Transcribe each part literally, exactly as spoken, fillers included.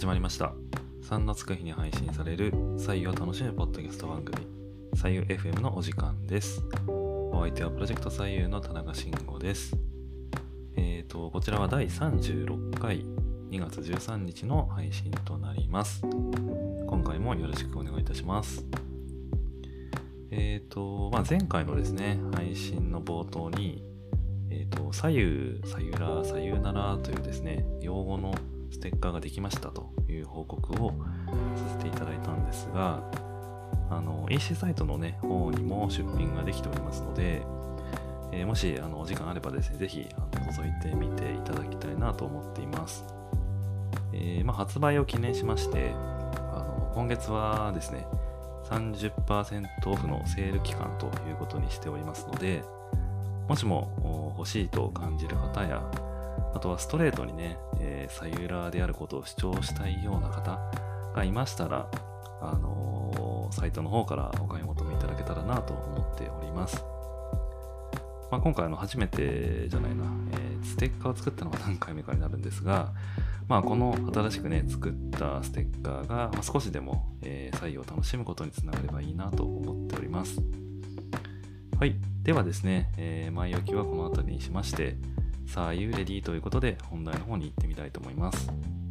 始まりました。さんがつく日に配信される採用を楽しむポッドキャスト番組採用 エフエム のお時間です。お相手はプロジェクト採用の田中慎吾です。えーと、こちらはだいさんじゅうろっかいにがつじゅうさんにちの配信となります。今回もよろしくお願いいたします。えーと、まあ、前回のですね、配信の冒頭に、えーと、左右、さゆら、さゆならというですね、用語のステッカーができましたという報告をさせていただいたんですが、あの イーシー サイトのね方にも出品ができておりますので、えー、もしあのお時間あればですね、ぜひあの覗いてみていただきたいなと思っています。えーまあ、発売を記念しまして、あの今月はですね さんじゅっパーセント オフのセール期間ということにしておりますので、もしも欲しいと感じる方や、あとはストレートにね、えー、サユラーであることを主張したいような方がいましたら、あのー、サイトの方からお買い求めいただけたらなと思っております。まあ、今回の初めてじゃないな、えー、ステッカーを作ったのが何回目かになるんですが、まあ、この新しくね作ったステッカーが、まあ、少しでも、えー、採用を楽しむことにつながればいいなと思っております。はい、ではですね、えー、前置きはこの辺りにしまして、さあ、You Ready ということで本題の方に行ってみたいと思います。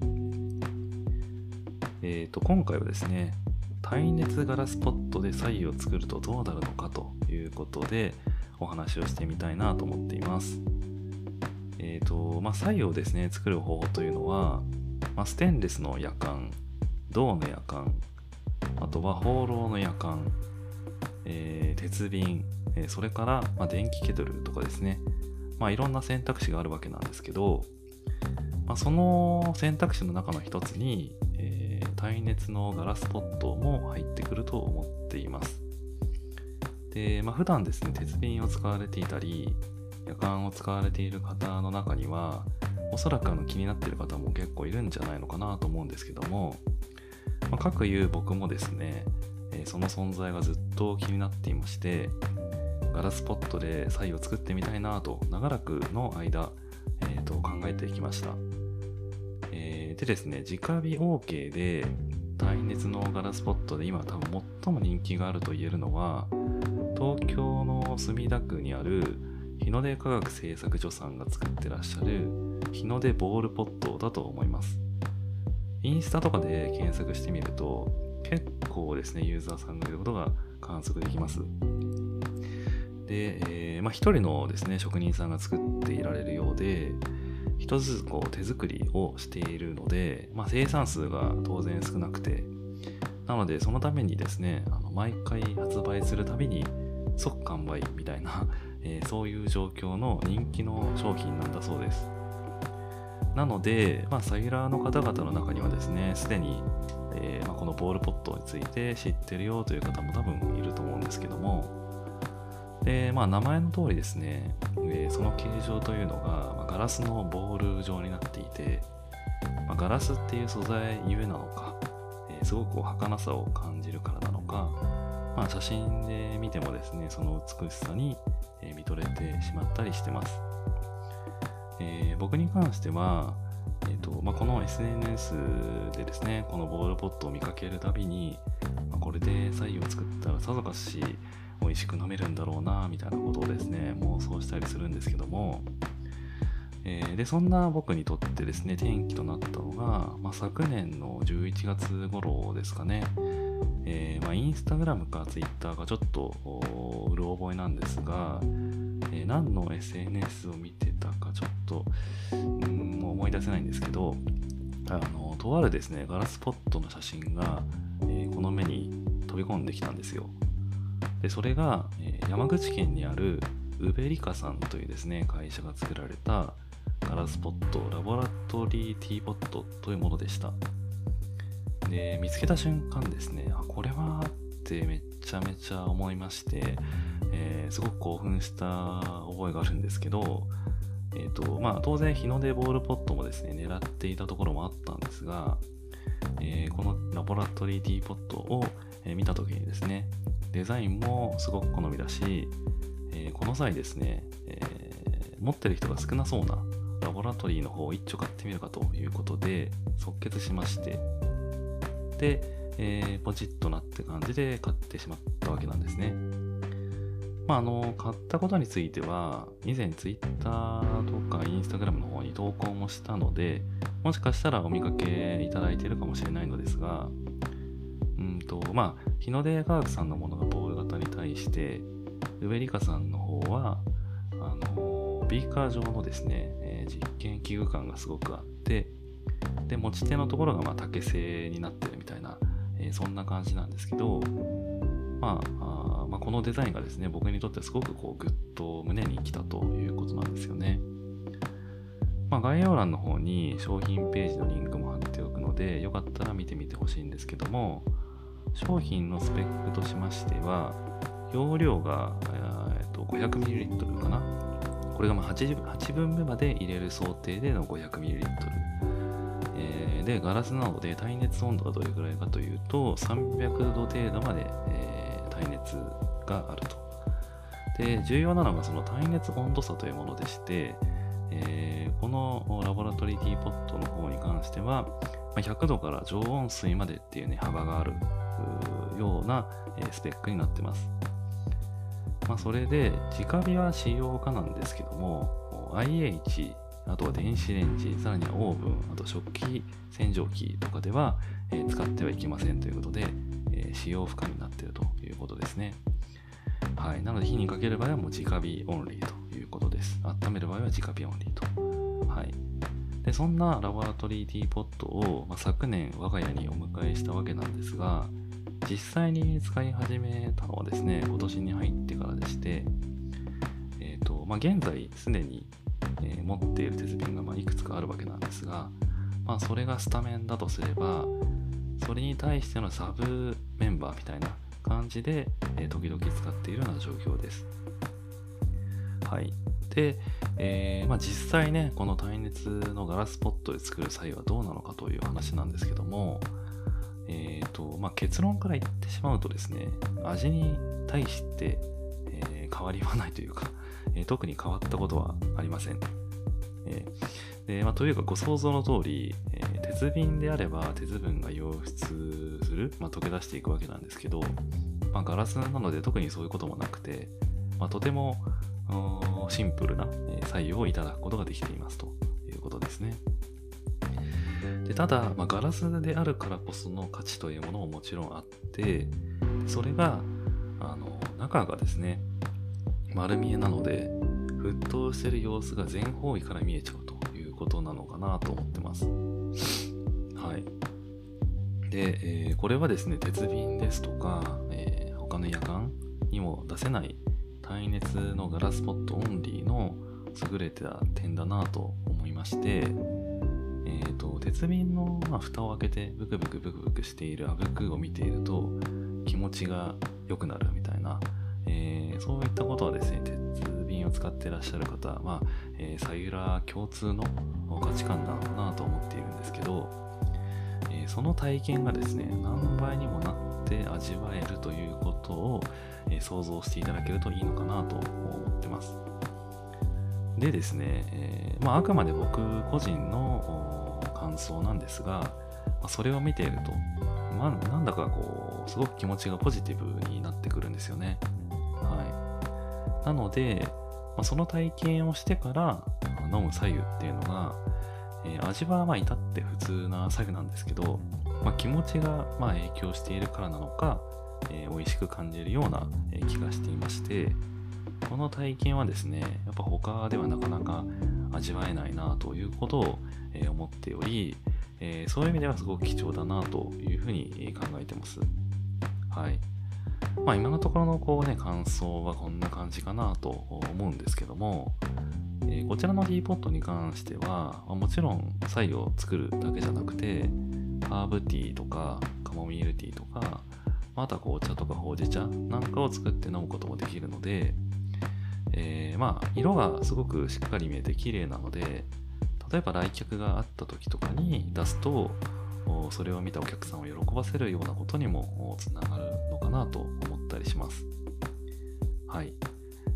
えーと、今回はですね、耐熱ガラスポットで左右を作るとどうなるのかということでお話をしてみたいなと思っています。えーと、まあ、左右をですね、作る方法というのは、まあ、ステンレスのやかん、銅のやかん、あとはホーローのやかん、えー、鉄瓶、えー、それから、まあ、電気ケトルとかですね、まあ、いろんな選択肢があるわけなんですけど、まあ、その選択肢の中の一つに、えー、耐熱のガラスポットも入ってくると思っています。で、まあ、普段ですね、鉄瓶を使われていたり、やかんを使われている方の中には、おそらくあの気になっている方も結構いるんじゃないのかなと思うんですけども、まあ、かくいう僕もですね、えー、その存在がずっと気になっていまして、ガラスポットで左右を作ってみたいなと長らくの間、えー、と考えてきました。えー、でですね、直火 OK で耐熱のガラスポットで今多分最も人気があると言えるのは、東京の墨田区にある日の出科学製作所さんが作ってらっしゃる日の出ボールポットだと思います。インスタとかで検索してみると結構ですね、ユーザーさんがいることが観測できます。で、えーまあ、一人のですね職人さんが作っていられるようで、一つずつこう手作りをしているので、まあ、生産数が当然少なくて、なのでそのためにですね、あの毎回発売するたびに即完売みたいな、えー、そういう状況の人気の商品なんだそうです。なので、まあ、サイラーの方々の中にはですね、すでに、えーまあ、このボールポットについて知ってるよという方も多分いると思うんですけども、で、まあ、名前の通りですね、えー、その形状というのが、まあ、ガラスのボール状になっていて、まあ、ガラスっていう素材ゆえなのか、えー、すごく儚さを感じるからなのか、まあ、写真で見てもですね、その美しさに、えー、見とれてしまったりしてます。えー、僕に関しては、えーとまあ、この エスエヌエス でですね、このボールポットを見かけるたびに、まあ、これで左右を作ったらさぞかし美味しく飲めるんだろうなみたいなことをですね妄想したりするんですけども、えー、でそんな僕にとってですね転機となったのが、まあ、昨年のじゅういちがつ頃ですかね、えーまあ、インスタグラムかツイッターかちょっとうる覚えなんですが、えー、何の エスエヌエス を見てたかちょっとうんもう思い出せないんですけど、あのとあるですねガラスポットの写真が、えー、この目に飛び込んできたんですよ。でそれが、えー、山口県にあるウベリカさんというですね会社が作られたガラスポットラボラトリーティーポットというものでした。で見つけた瞬間ですね、あこれはってめちゃめちゃ思いまして、えー、すごく興奮した覚えがあるんですけど、えーとまあ、当然日の出ボールポットもですね狙っていたところもあったんですが、えー、このラボラトリーティーポットを、えー、見た時にですね、デザインもすごく好みだし、えー、この際ですね、えー、持ってる人が少なそうなラボラトリーの方を一丁買ってみるかということで即決しまして、で、えー、ポチッとなって感じで買ってしまったわけなんですね。まあ、あの買ったことについては以前 Twitter とか Instagram の方に投稿もしたので、もしかしたらお見かけいただいているかもしれないのですが、うんとまあ日の出科学さんのものがボール型に対して、ウベリカさんの方はあのビーカー状のですね、えー、実験器具感がすごくあって、で持ち手のところがまあ竹製になってるみたいな、えー、そんな感じなんですけど、まあ、あまあこのデザインがですね、僕にとってすごくこうグッと胸に来たということなんですよね。まあ、概要欄の方に商品ページのリンクも貼っておくので、よかったら見てみてほしいんですけども、商品のスペックとしましては、容量が、えー、と ごひゃくミリリットル かな。これがまあ 8, 8分目まで入れる想定での ごひゃくミリリットル、えー、で、ガラスなので耐熱温度がどれくらいかというと、さんびゃくど程度まで、えー、耐熱があると。で、重要なのがその耐熱温度差というものでして、えー、このラボラトリーティーポットの方に関しては、ひゃくどから常温水までっていうね、幅があるようなスペックになってます。まあ、それで、直火は使用可なんですけども、アイエイチ、あとは電子レンジ、さらにはオーブン、あと食器洗浄機とかでは、えー、使ってはいけませんということで、えー、使用不可になっているということですね。はい。なので、火にかける場合はもう直火オンリーということです。温める場合は直火オンリーと。はい。で、そんなラボラトリーティーポットを、まあ、昨年我が家にお迎えしたわけなんですが、実際に使い始めたのはですね、今年に入ってからでして、えっと、まあ、現在すでに、えー持っている鉄瓶がまあいくつかあるわけなんですが、まあ、それがスタメンだとすれば、それに対してのサブメンバーみたいな感じで、えー時々使っているような状況です。はい。で、えーまあ、実際ね、この耐熱のガラスポットで作る際はどうなのかという話なんですけども、えーとまあ、結論から言ってしまうとですね、味に対して、えー変わりはないというか、えー特に変わったことはありません。えーでまあ、というかご想像の通り、えー鉄瓶であれば鉄分が溶出する、まあ、溶け出していくわけなんですけど、まあ、ガラスなので特にそういうこともなくて、まあ、とてもシンプルな作用をいただくことができていますということですね。でただ、まあ、ガラスであるからこその価値というものももちろんあって、それがあの中がですね、丸見えなので沸騰している様子が全方位から見えちゃうということなのかなと思ってます。はい。で、えーこれはですね、鉄瓶ですとか、えー他の夜間にも出せない耐熱のガラスポットオンリーの優れた点だなと思いまして、えーと、鉄瓶の、まあ、蓋を開けてブクブクブクブクしているあぶくを見ていると気持ちが良くなるみたいな、えーそういったことはですね、鉄瓶を使っていらっしゃる方、まあえーサユラー共通の価値観なのかなと思っているんですけど、えーその体験がですね、何倍にもなって味わえるということを、えー想像していただけるといいのかなと思ってます。でですね、えーまあ、あくまで僕個人のお感想なんですが、まあ、それを見ていると、まあ、なんだかこうすごく気持ちがポジティブになってくるんですよね。はい。なので、まあ、その体験をしてから飲む白湯っていうのが、えー味はまあ至って普通な白湯なんですけど、まあ、気持ちがまあ影響しているからなのか、えー美味しく感じるようなえー気がしていまして、この体験はですね、やっぱ他ではなかなか味わえないなということをえー思っており、えーそういう意味ではすごく貴重だなというふうにえー考えてます。はい。まあ今のところのこうね、感想はこんな感じかなと思うんですけども、えーこちらのティーポットに関しては、まあもちろん白湯を作るだけじゃなくて、ハーブティーとかカモミールティーとか、また紅茶とかほうじ茶なんかを作って飲むこともできるので、えーまあ色がすごくしっかり見えて綺麗なので、例えば来客があった時とかに出すと、おそれを見たお客さんを喜ばせるようなことにもおつながるのかなと思ったりします。はい。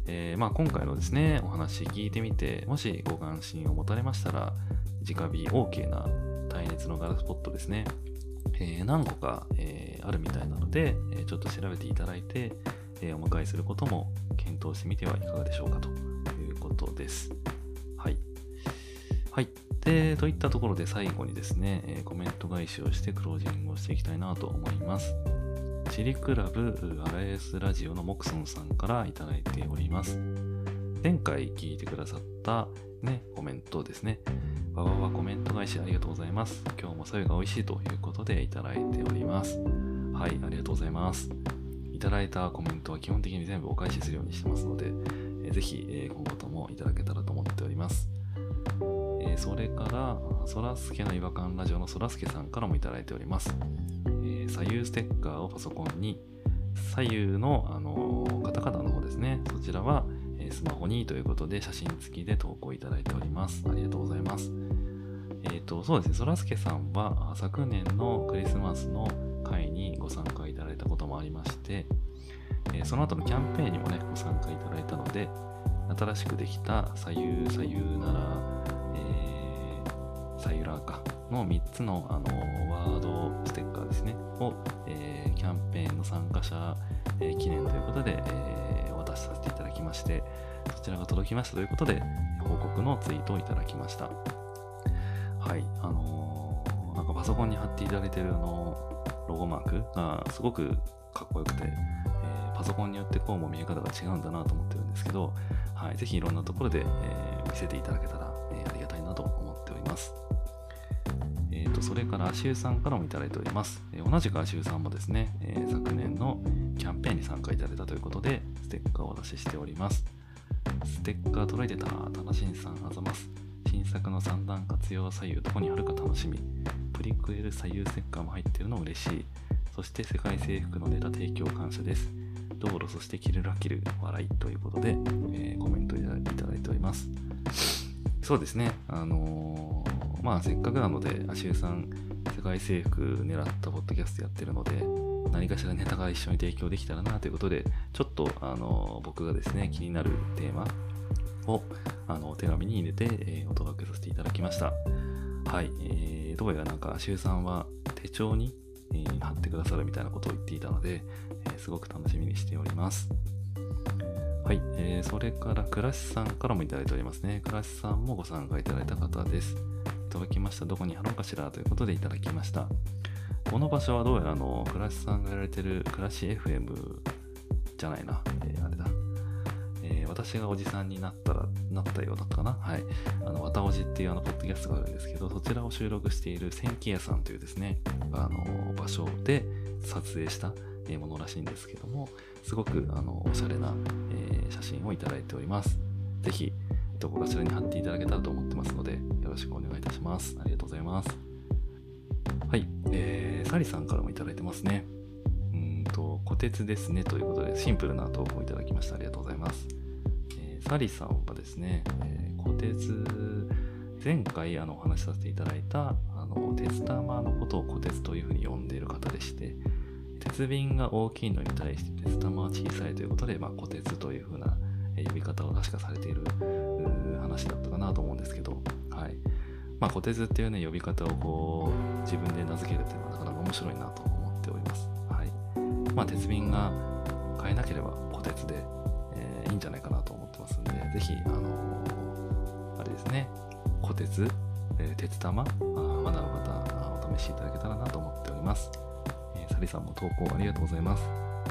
えーまあ、今回のですね、お話聞いてみて、もしご関心を持たれましたら、直火 OK な耐熱のガラスポットですね、えー何個か、えーあるみたいなので、えーちょっと調べていただいて、えーお迎えすることも検討してみてはいかがでしょうかということです。はい。はい。で、といったところで最後にですね、えーコメント返しをしてクロージングをしていきたいなと思います。チリクラブアラエスラジオのモクソンさんからいただいております。前回聞いてくださったね、コメントですね。わわわコメント返しありがとうございます。今日もさゆが美味しいということでいただいております。はい、ありがとうございます。いただいたコメントは基本的に全部お返しするようにしてますので、えーぜひ、えー今後ともいただけたらと思っております。えーそれから、そらすけの違和感ラジオのそらすけさんからもいただいております。えー左右ステッカーをパソコンに、左右の、あのーカタカナの方ですね、そちらは、えースマホにということで写真付きで投稿いただいております。ありがとうございます。えっと、そうですね、そらすけさんは昨年のクリスマスの会にご参加いただいたこともありまして、えーその後のキャンペーンにもね、ご参加いただいたので、新しくできた左右、左右なら、えー、サユラーかのみっつの、あのワードステッカーですね、を、えーキャンペーンの参加者、えー記念ということで、えーお渡しさせていただきまして、そちらが届きましたということで、報告のツイートをいただきました。はい、あのーなんかパソコンに貼っていただいているあのロゴマークがすごくかっこよくて、えーパソコンによってこうも見え方が違うんだなと思ってるんですけど、はい、ぜひいろんなところで、えー見せていただけたら、えーありがたいなと思っております。えーと、それから足湯さんからもいただいております。えー同じく足湯さんもですね、えー昨年のキャンペーンに参加いただいたということで、ステッカーをお出ししております。ステッカー届いてたな、ただしんさんあざます。新作の三段活用左右どこにあるか楽しみ。プリクエル左右ステッカーも入ってるの嬉しい。そして世界征服のネタ提供感謝です。道路そしてキルラキル笑いということで、えーコメントいただいております。そうですね、あのーまあせっかくなので足湯さん世界征服狙ったポッドキャストやってるので、何かしらネタが一緒に提供できたらなということで、ちょっと、あのー僕がですね気になるテーマをあの手紙に入れて、えーお届けさせていただきました。はい、えー、どうやらなんか足湯さんは手帳に、えー貼ってくださるみたいなことを言っていたので、えーすごく楽しみにしております。はい、えーそれからクラシさんからもいただいておりますね。クラシさんもご参加いただいた方です。いただきました。どこに貼ろうかしらということでいただきました。この場所はどうやらあのクラシさんがやられてるクラシ エフエム じゃないな、えーあれだ。えー私がおじさんになったら、なったようだったかな。はい。あの、わたおじっていうあの、ポッドキャストがあるんですけど、そちらを収録している千木屋さんというですね、あの、場所で撮影したものらしいんですけども、すごく、あの、おしゃれな、えー写真をいただいております。ぜひ、どこかしらに貼っていただけたらと思ってますので、よろしくお願いいたします。ありがとうございます。はい。えー、サリさんからもいただいてますね。うーんと、虎鉄ですねということで、シンプルな投稿をいただきました。ありがとうございます。サリさんはですね、えー、虎鉄、前回あのお話しさせていただいたあの鉄玉のことを虎鉄というふうに呼んでいる方でして、鉄瓶が大きいのに対して鉄玉は小さいということで、まあ、虎鉄というふうな呼び方を確かされている話だったかなと思うんですけど、はい。まあ、虎鉄っていうね、呼び方をこう自分で名付けるっていうのはなかなか面白いなと思っております。はい。まあ、鉄瓶が買えなければ虎鉄で、えーいいんじゃないかなと思ってますんで、ぜひ、あのーあれですね、虎鉄、えー鉄玉、あまだの方あお試しいただけたらなと思っております。えーサリさんも投稿ありがとうございます。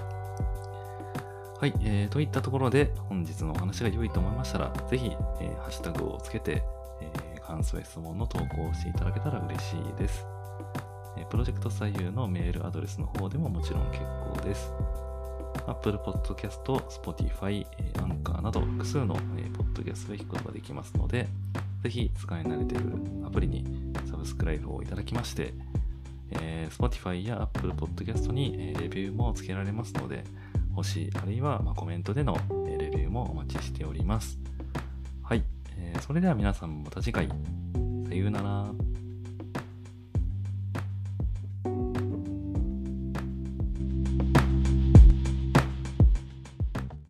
はい、えーといったところで本日のお話が良いと思いましたら、ぜひ、えーハッシュタグをつけて、えー感想や質問の投稿をしていただけたら嬉しいです。えープロジェクト左右のメールアドレスの方でももちろん結構です。Apple Podcast、Spotify、Anchor など複数の、えー、ポッドキャストで聞くことができますので、ぜひ使い慣れているアプリにサブスクライブをいただきまして、えー、Spotify や Apple Podcast に、えー、レビューもつけられますので、星あるいは、まあ、コメントでの、えー、レビューもお待ちしております。はい、えー、それでは皆さんまた次回、さようなら。